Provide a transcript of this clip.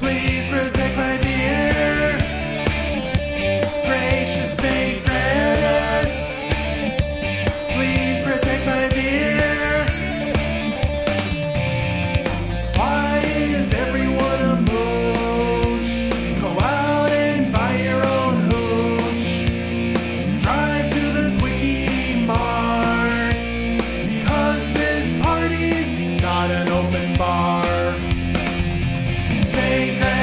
Please protect my beer. Gracious Saint Francis, please protect my beer. Why is everyone a mooch? Go out and buy your own hooch. Drive to the Quickie Mart, because this party's not an open bar. Saint